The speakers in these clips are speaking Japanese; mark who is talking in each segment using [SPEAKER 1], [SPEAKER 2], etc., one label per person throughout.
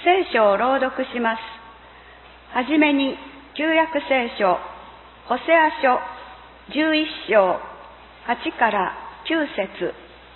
[SPEAKER 1] 聖書を朗読します。はじめに旧約聖書ホセア書11章8から9節。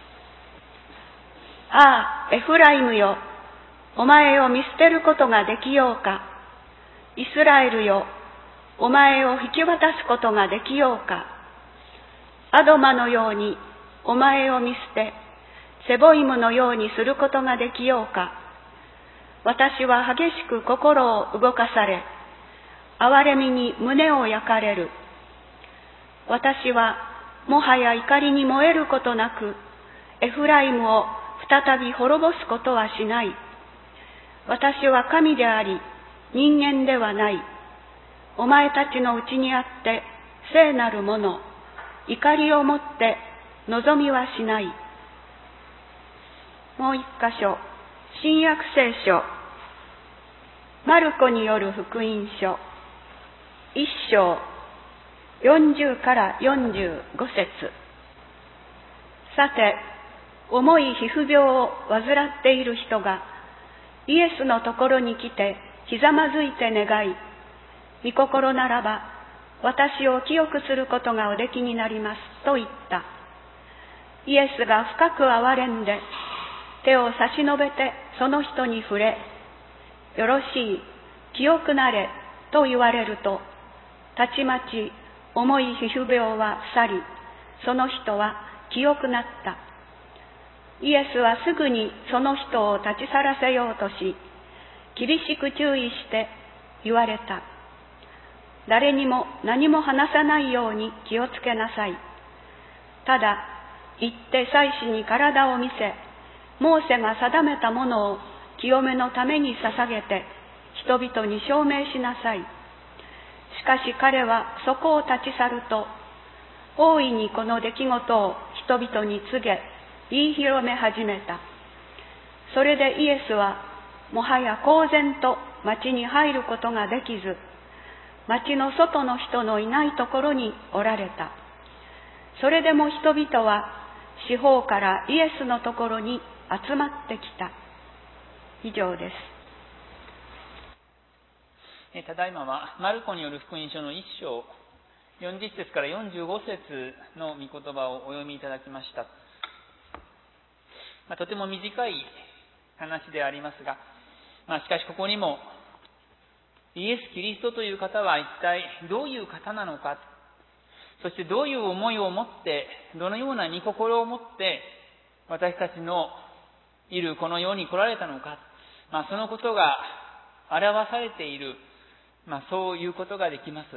[SPEAKER 1] ああ、エフライムよ、お前を見捨てることができようか。イスラエルよ、お前を引き渡すことができようか。アドマのようにお前を見捨て、セボイムのようにすることができようか。私は激しく心を動かされ、憐れみに胸を焼かれる。私はもはや怒りに燃えることなく、エフライムを再び滅ぼすことはしない。私は神であり、人間ではない。お前たちのうちにあって聖なるもの、怒りをもって望みはしない。もう一箇所、新約聖書マルコによる福音書1章40から45節。さて、重い皮膚病を患っている人がイエスのところに来てひざまずいて願い、御心ならば私を清くすることがおできになりますと言った。イエスが深く憐れんで手を差し伸べてその人に触れ、よろしい、清くなれと言われると、たちまち重い皮膚病は去り、その人は清くなった。イエスはすぐにその人を立ち去らせようとし、厳しく注意して言われた。誰にも何も話さないように気をつけなさい。ただ、行って祭司に体を見せ、モーセが定めたものを清めのために捧げて、人々に証明しなさい。しかし彼はそこを立ち去ると、大いにこの出来事を人々に告げ、言い広め始めた。それでイエスは、もはや公然と町に入ることができず、町の外の人のいないところにおられた。それでも人々は四方からイエスのところに集まってきた。以上です。
[SPEAKER 2] ただいまはマルコによる福音書の1章40節から45節の御言葉をお読みいただきました。とても短い話でありますが、しかしここにもイエス・キリストという方は一体どういう方なのか、そしてどういう思いを持って、どのような御心を持って私たちのいるこの世に来られたのか、そのことが表されている、そういうことができます。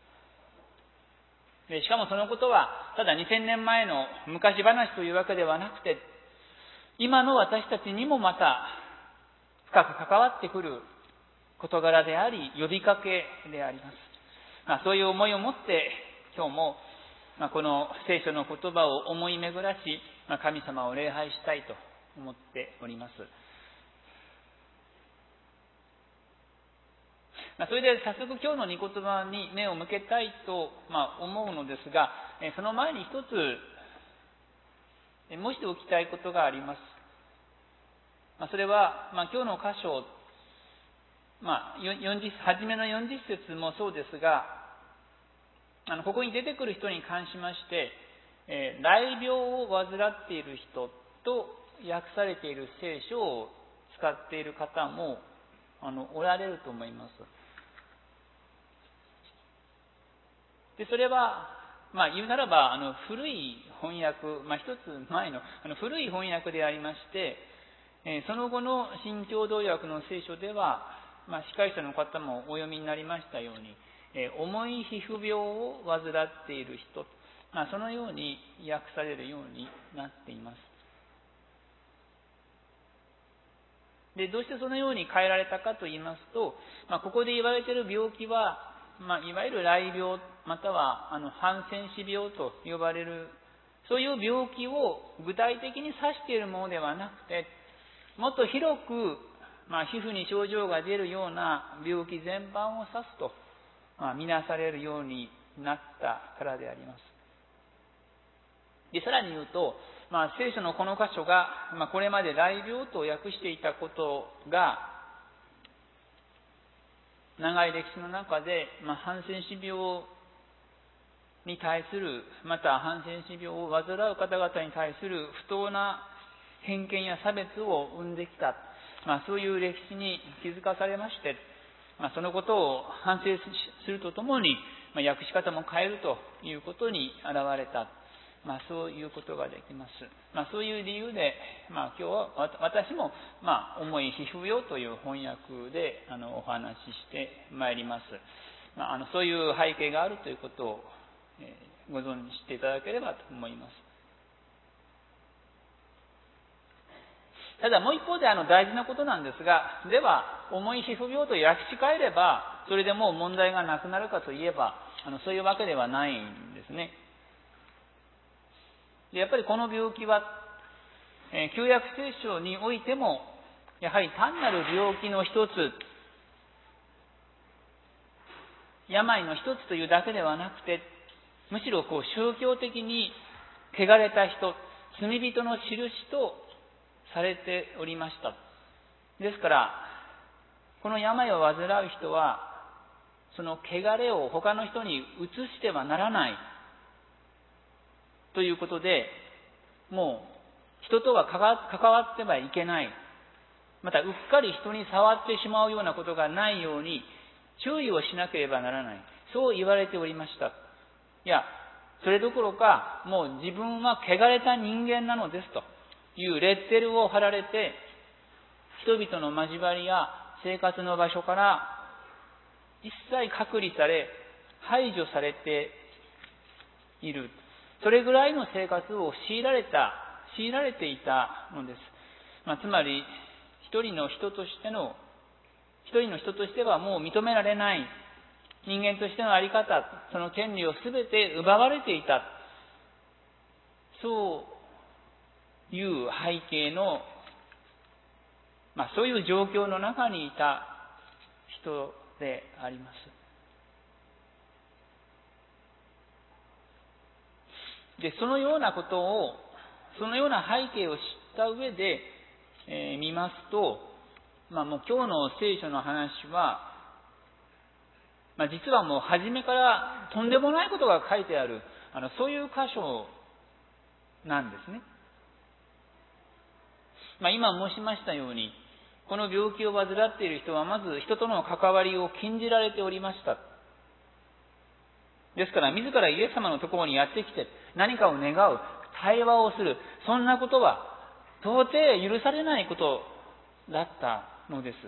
[SPEAKER 2] でしかもそのことはただ2000年前の昔話というわけではなくて、今の私たちにもまた深く関わってくる事柄であり、呼びかけであります。そういう思いを持って今日もこの聖書の言葉を思い巡らし、神様を礼拝したいと思っております。それで早速今日の御言葉に目を向けたいと思うのですが、その前に一つ申しておきたいことがあります。それは今日の箇所、初めの40節もそうですが、ここに出てくる人に関しまして、癩病を患っている人と訳されている聖書を使っている方もおられると思います。でそれは言うならば古い翻訳、一つ前の古い翻訳でありまして、その後の新共同訳の聖書では、司会者の方もお読みになりましたように、重い皮膚病を患っている人、そのように訳されるようになっています。でどうしてそのように変えられたかと言いますと、ここで言われている病気は、いわゆる癩病またはハンセン氏病と呼ばれる、そういう病気を具体的に指しているものではなくて、もっと広く、皮膚に症状が出るような病気全般を指すと、見なされるようになったからであります。でさらに言うと、聖書のこの箇所が、これまで癩病と訳していたことが、 長い歴史の中で、ハンセン氏病に対する、またハンセン氏病を患う方々に対する不当な偏見や差別を生んできた、そういう歴史に気づかされまして、そのことを反省するとともに、訳し方も変えるということに現れた、そういうことができます。そういう理由で、今日は私も、重い皮膚病という翻訳でお話ししてまいります。そういう背景があるということを、ご存知していただければと思います。ただもう一方で大事なことなんですが、では重い皮膚病と訳し替えればそれでもう問題がなくなるかといえばそういうわけではないんですね。でやっぱりこの病気は、旧約聖書においてもやはり単なる病気の一つ、病の一つというだけではなくて、むしろ宗教的に汚れた人、罪人の印とされておりました。ですからこの病を患う人はその汚れを他の人に移してはならないということで、もう人とは関わってはいけない、またうっかり人に触ってしまうようなことがないように注意をしなければならない、そう言われておりました。いや、それどころかもう自分は汚れた人間なのですというレッテルを貼られて、人々の交わりや生活の場所から一切隔離され排除されている、それぐらいの生活を強いられていたのです。つまり一人の人としてはもう認められない人間としての在り方、その権利をすべて奪われていた、そういう背景の、そういう状況の中にいた人であります。で、そのようなことを、そのような背景を知った上で、見ますと、もう今日の聖書の話は、実はもう初めからとんでもないことが書いてある、そういう箇所なんですね。今申しましたように、この病気を患っている人はまず人との関わりを禁じられておりました。ですから自らイエス様のところにやってきて何かを願う、対話をする、そんなことは到底許されないことだったのです。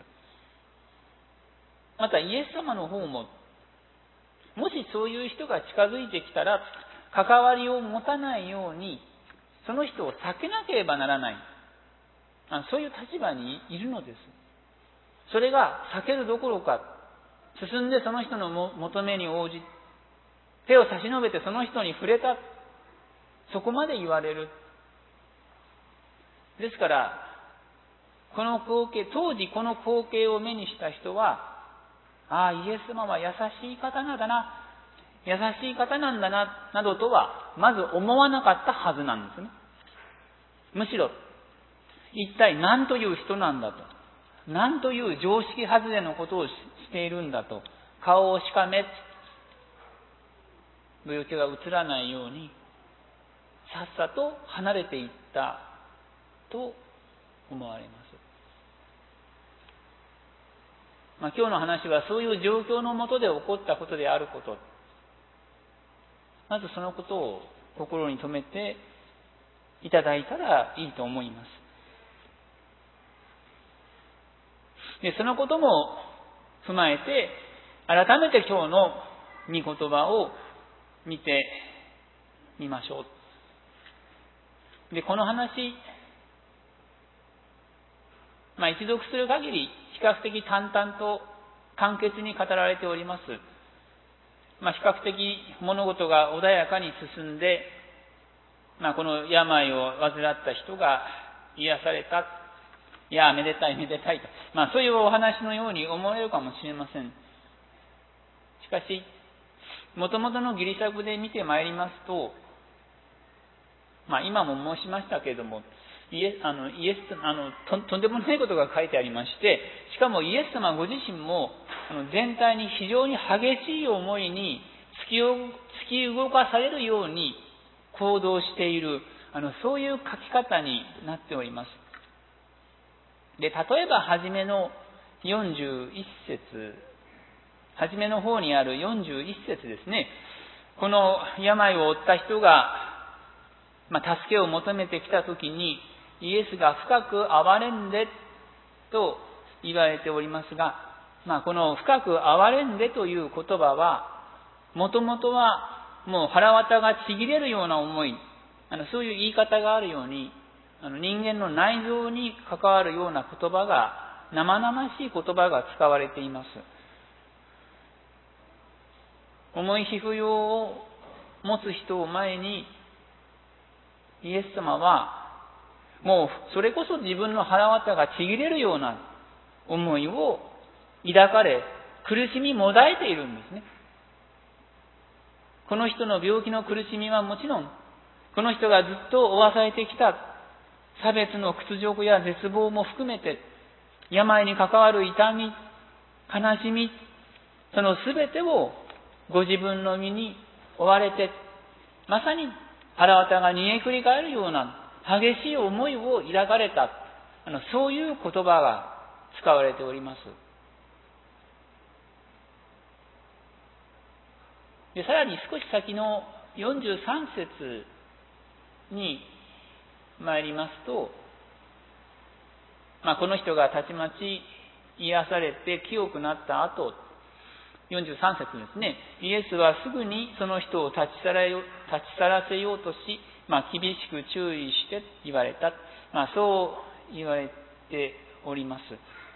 [SPEAKER 2] またイエス様の方も、もしそういう人が近づいてきたら関わりを持たないようにその人を避けなければならない、そういう立場にいるのです。それが避けるどころか、進んでその人の求めに応じ手を差し伸べてその人に触れた、そこまで言われる。ですからこの光景、当時この光景を目にした人は、イエス様は優しい方なんだな、などとはまず思わなかったはずなんですね。むしろ一体何という人なんだと、何という常識外れのことをしているんだと、顔をしかめ、病気が移らないようにさっさと離れていったと思われます。今日の話はそういう状況の下で起こったことであること、まずそのことを心に留めていただいたらいいと思います。で、そのことも踏まえて改めて今日の御言葉を見てみましょう。で、この話、一読する限り比較的淡々と簡潔に語られております。比較的物事が穏やかに進んで、この病を患った人が癒された、いやめでたいと、そういうお話のように思われるかもしれません。しかし元々のギリシャ語で見てまいりますと、今も申しましたけれども、 とんでもないことが書いてありまして、しかもイエス様ご自身も全体に非常に激しい思いに突き動かされるように行動している、そういう書き方になっております。で、例えば初めの初めの方にある41節ですね。この病を負った人が、助けを求めてきたときに、イエスが深く憐れんでと言われておりますが、この深く憐れんでという言葉は、もともとはもう腹渡がちぎれるような思い、そういう言い方があるように、人間の内臓に関わるような言葉が、生々しい言葉が使われています。重い皮膚病を持つ人を前に、イエス様は、もうそれこそ自分の腹渡がちぎれるような思いを抱かれ、苦しみもだえているんですね。この人の病気の苦しみはもちろん、この人がずっと負わされてきた差別の屈辱や絶望も含めて、病に関わる痛み、悲しみ、そのすべてをご自分の身に追われて、まさに腹渡が煮えくり返るような激しい思いを抱かれた、そういう言葉が使われております。で、さらに少し先の43節に参りますと、この人がたちまち癒されて清くなった後、43節ですね。イエスはすぐにその人を立ち去らせようとし、厳しく注意して言われた。そう言われております。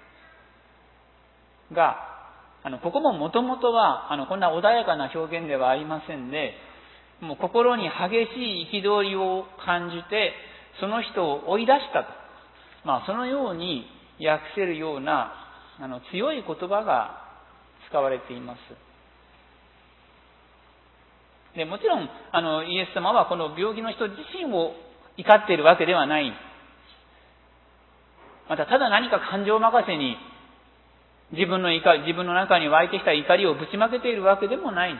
[SPEAKER 2] が、ここももともとは、こんな穏やかな表現ではありませんで、もう心に激しい憤りを感じて、その人を追い出したと。そのように訳せるような、強い言葉が使われています。で、もちろん、イエス様はこの病気の人自身を怒っているわけではない。また、ただ何か感情任せに、自分の中に湧いてきた怒りをぶちまけているわけでもない。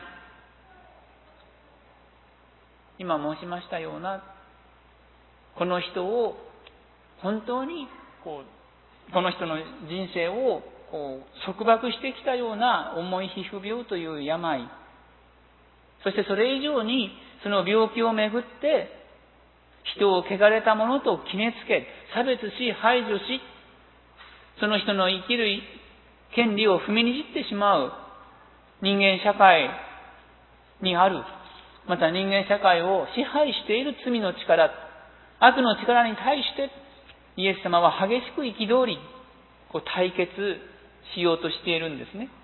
[SPEAKER 2] 今申しましたような、この人を本当にこの人の人生を束縛してきたような重い皮膚病という病、そしてそれ以上にその病気をめぐって人を汚れたものと決めつけ、差別し排除し、その人の生きる権利を踏みにじってしまう人間社会にある、また人間社会を支配している罪の力、悪の力に対してイエス様は激しく憤り、対決しようとしているんですね。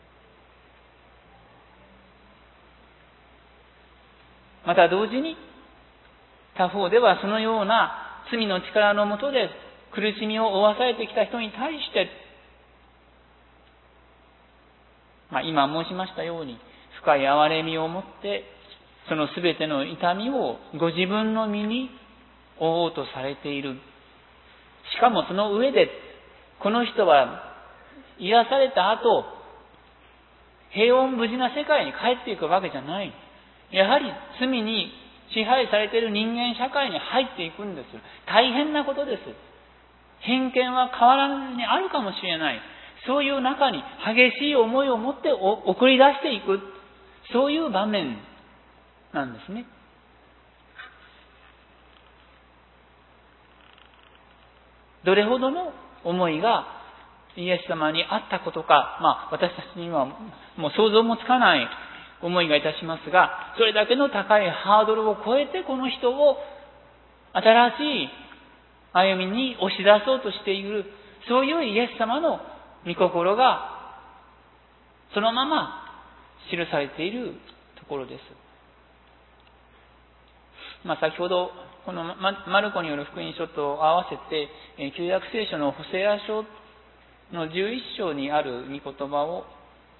[SPEAKER 2] また同時に他方ではそのような罪の力の下で苦しみを負わされてきた人に対して、今申しましたように深い憐れみを持ってそのすべての痛みをご自分の身に負おうとされている。しかもその上でこの人は癒された後、平穏無事な世界に帰っていくわけじゃない。やはり罪に支配されている人間社会に入っていくんです。大変なことです。偏見は変わらずにあるかもしれない。そういう中に激しい思いを持って送り出していく、そういう場面なんですね。どれほどの思いがイエス様にあったことか、私たちにはもう想像もつかない思いがいたしますが、それだけの高いハードルを超えてこの人を新しい歩みに押し出そうとしている、そういうイエス様の御心がそのまま記されているところです。先ほどこのマルコによる福音書と合わせて旧約聖書のホセア書の11章にある御言葉を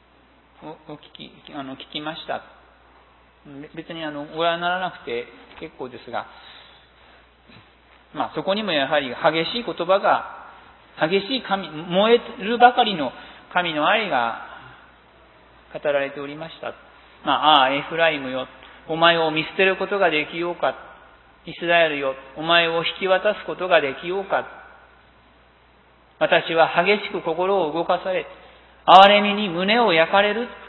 [SPEAKER 2] 聞きました。別にご覧にならなくて結構ですが、 そこにもやはり激しい言葉が、激しい燃えるばかりの神の愛が語られておりました。エフライムよ、お前を見捨てることができようか。イスラエルよ、お前を引き渡すことができようか。私は激しく心を動かされ、憐れみに胸を焼かれる。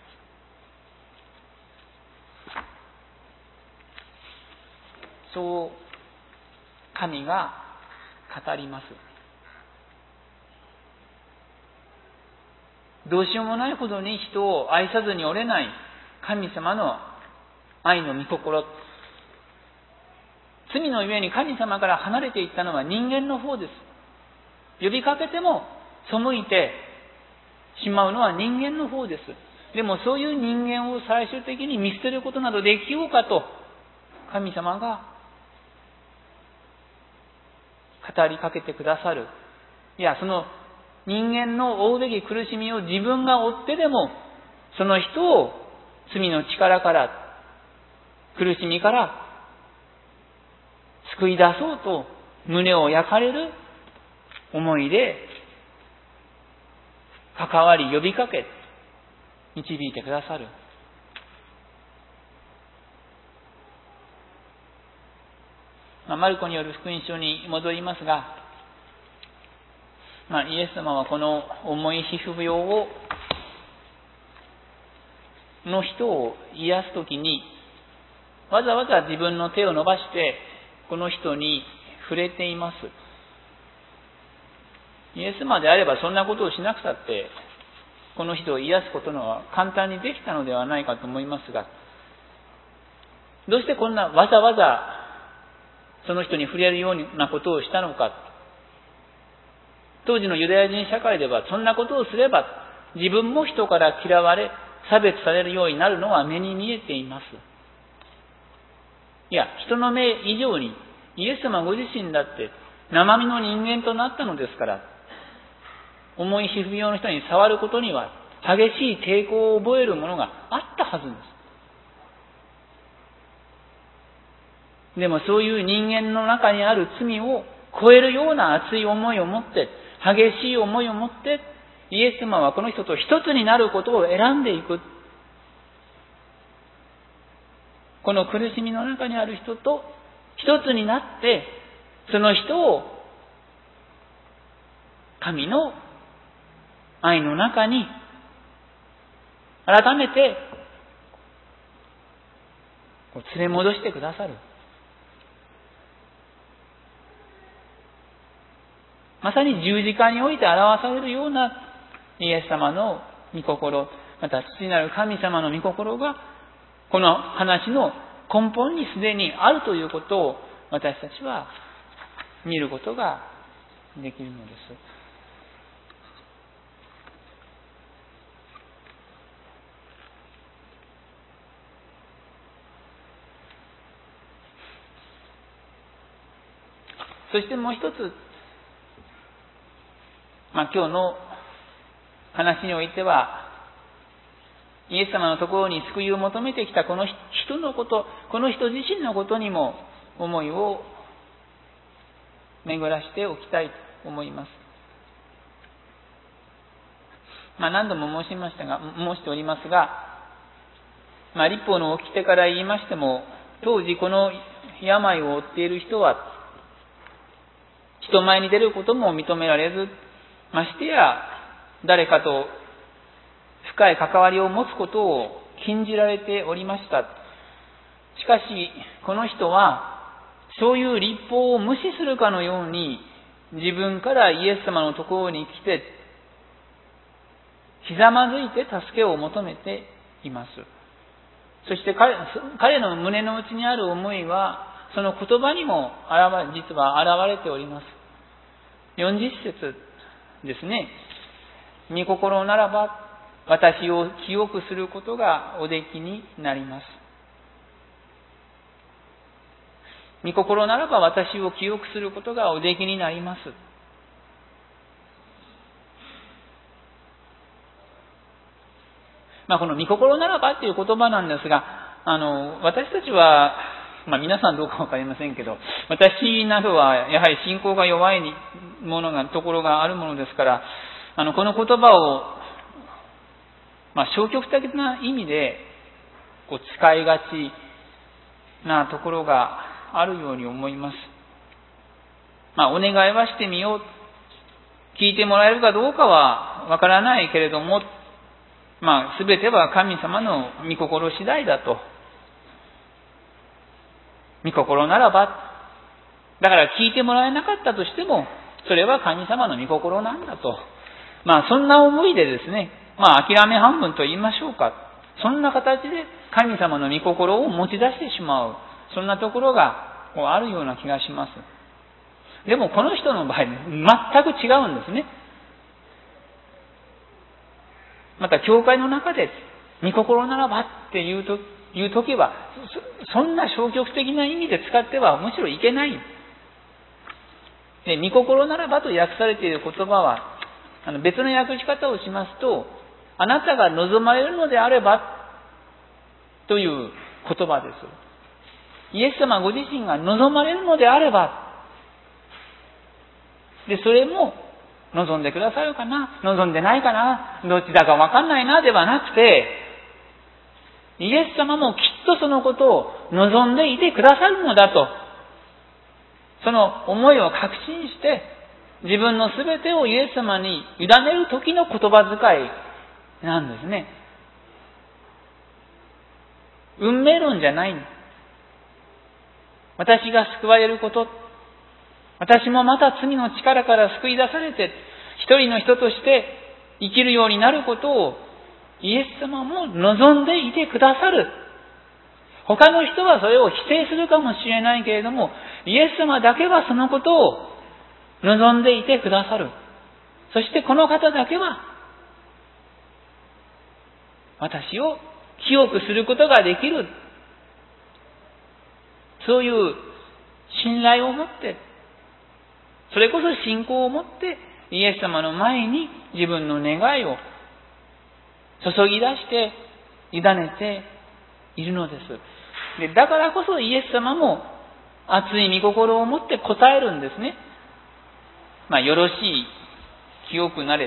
[SPEAKER 2] そう神が語ります。どうしようもないほどに人を愛さずにおれない神様の愛の御心。罪のゆえに神様から離れていったのは人間の方です。呼びかけても背いてしまうのは人間の方です。でもそういう人間を最終的に見捨てることなどできようかと神様が語りかけてくださる。いや、その人間の負うべき苦しみを自分が負ってでも、その人を罪の力から、苦しみから救い出そうと胸を焼かれる思いで関わり呼びかけ導いてくださる。マルコによる福音書に戻りますが、イエス様はこの重い皮膚病の人を癒すときに、わざわざ自分の手を伸ばしてこの人に触れています。イエス様であればそんなことをしなくたってこの人を癒すことのは簡単にできたのではないかと思いますが、どうしてこんなわざわざその人に触れるようなことをしたのか。当時のユダヤ人社会ではそんなことをすれば自分も人から嫌われ差別されるようになるのは目に見えています。いや、人の目以上にイエス様ご自身だって生身の人間となったのですから、重い皮膚病の人に触ることには激しい抵抗を覚えるものがあったはずです。でもそういう人間の中にある罪を超えるような熱い思いを持って、激しい思いを持って、イエス様はこの人と一つになることを選んでいく。この苦しみの中にある人と一つになって、その人を神の愛の中に改めて連れ戻してくださる。まさに十字架において表されるようなイエス様の御心、また父なる神様の御心がこの話の根本にすでにあるということを私たちは見ることができるのです。そしてもう一つ、今日の話においては、イエス様のところに救いを求めてきたこの人のこと、この人自身のことにも思いを巡らしておきたいと思います。何度も申しておりますが、律法の掟から言いましても、当時この病を負っている人は人前に出ることも認められず、ましてや誰かと深い関わりを持つことを禁じられておりました。しかしこの人はそういう律法を無視するかのように自分からイエス様のところに来てひざまずいて助けを求めています。そして彼の胸の内にある思いはその言葉にも実は現れております。40節ですね。御心ならば私を清くすることがおできになります。御心ならば私を清くすることがおできになります。この御心ならばっていう言葉なんですが、私たちは皆さんどうかわかりませんけど、私などはやはり信仰が弱いところがあるものですから、この言葉を、消極的な意味で使いがちなところがあるように思います。お願いはしてみよう。聞いてもらえるかどうかはわからないけれども、すべては神様の御心次第だと。御心ならば、だから聞いてもらえなかったとしても、それは神様の御心なんだと。そんな思いでですね、諦め半分と言いましょうか。そんな形で神様の御心を持ち出してしまう。そんなところがあるような気がします。でもこの人の場合、全く違うんですね。また、教会の中で、御心ならばっていうときは、そんな消極的な意味で使ってはむしろいけない。で、御心ならばと訳されている言葉は、別の訳し方をしますと、あなたが望まれるのであれば、という言葉です。イエス様ご自身が望まれるのであれば、で、それも、望んでくださるかな、望んでないかな、どっちだかわかんないな、ではなくて、イエス様もきっとそのことを望んでいてくださるのだと、その思いを確信して、自分のすべてをイエス様に委ねる時の言葉遣いなんですね。運命論じゃない。私が救われること、私もまた罪の力から救い出されて、一人の人として生きるようになることをイエス様も望んでいてくださる。他の人はそれを否定するかもしれないけれども、イエス様だけはそのことを望んでいてくださる。そしてこの方だけは、私を清くすることができる。そういう信頼を持って、それこそ信仰を持って、イエス様の前に自分の願いを注ぎ出して委ねているのです。で、だからこそイエス様も熱い御心を持って答えるんですね。よろしい、清くなれ。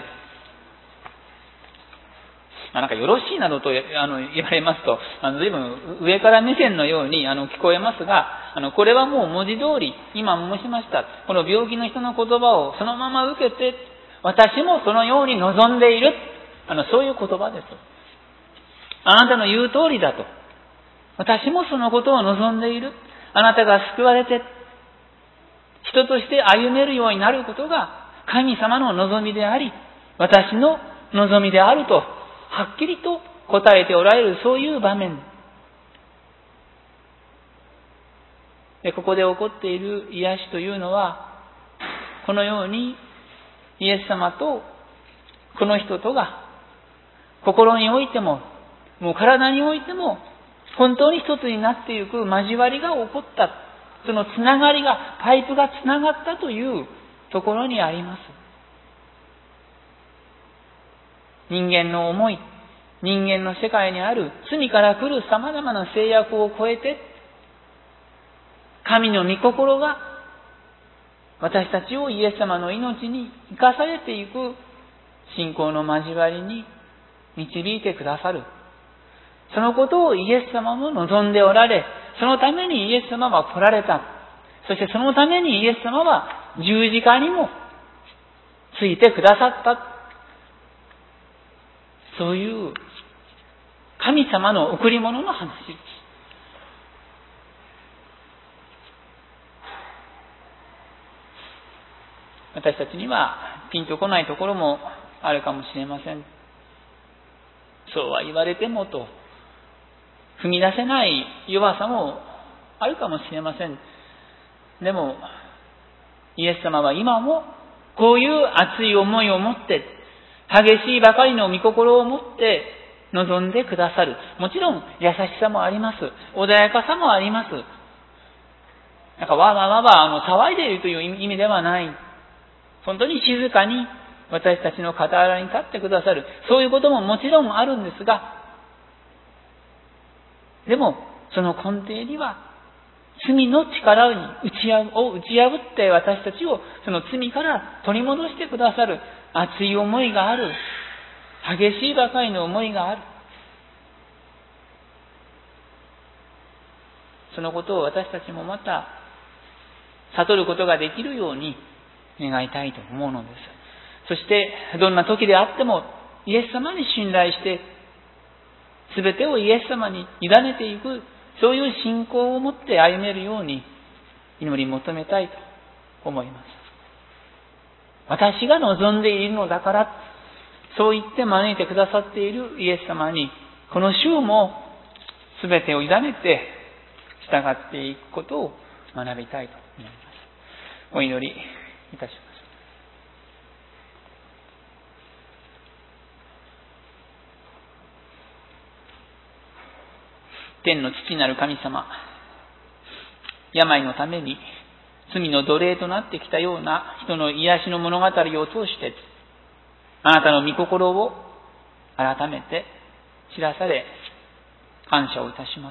[SPEAKER 2] よろしいなどと言われますと、随分上から目線のように聞こえますが、これはもう文字通り、今申しました、この病気の人の言葉をそのまま受けて、私もそのように望んでいる。そういう言葉です。あなたの言う通りだと。私もそのことを望んでいる。あなたが救われて、人として歩めるようになることが神様の望みであり、私の望みであると、はっきりと答えておられる、そういう場面。で、ここで起こっている癒しというのは、このようにイエス様とこの人とが、心においても、もう体においても、本当に一つになっていく交わりが起こった。そのつながりが、パイプがつながったというところにあります。人間の思い、人間の世界にある罪から来る様々な制約を超えて、神の御心が私たちをイエス様の命に生かされていく信仰の交わりに導いてくださる。そのことをイエス様も望んでおられ、そのためにイエス様は来られた。そしてそのためにイエス様は十字架にもついてくださった。そういう神様の贈り物の話です。私たちにはピンとこないところもあるかもしれません。そうは言われてもと、踏み出せない弱さもあるかもしれません。でも、イエス様は今もこういう熱い思いを持って、激しいばかりの御心を持って望んでくださる。もちろん優しさもあります。穏やかさもあります。わわわ騒いでいるという意味ではない。本当に静かに私たちの傍らに立ってくださる。そういうことももちろんあるんですが、でもその根底には罪の力を打ち破って私たちをその罪から取り戻してくださる熱い思いがある。激しいばかりの思いがある。そのことを私たちもまた悟ることができるように願いたいと思うのです。そしてどんな時であってもイエス様に信頼して全てをイエス様に委ねていく、そういう信仰を持って歩めるように祈り求めたいと思います。私が望んでいるのだから、そう言って招いてくださっているイエス様にこの週も全てを委ねて従っていくことを学びたいと思います。お祈りいたします。天の父なる神様、病のために罪の奴隷となってきたような人の癒しの物語を通して、あなたの御心を改めて知らされ感謝をいたします。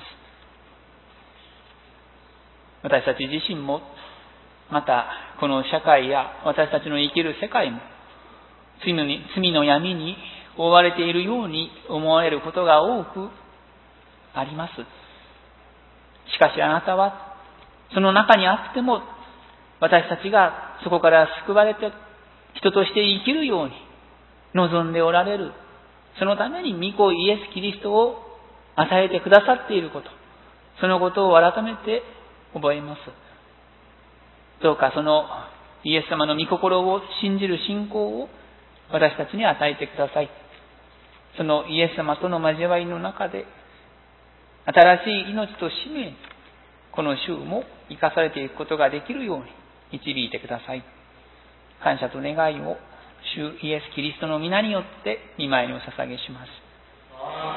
[SPEAKER 2] 私たち自身も、またこの社会や私たちの生きる世界も罪の闇に覆われているように思われることが多くあります。しかしあなたはその中にあっても私たちがそこから救われて人として生きるように望んでおられる。そのために御子イエス・キリストを与えてくださっていること、そのことを改めて覚えます。どうかそのイエス様の御心を信じる信仰を私たちに与えてください。そのイエス様との交わりの中で新しい命と使命、この週も生かされていくことができるように導いてください。感謝と願いを主イエス・キリストの皆によって御前にお捧げします。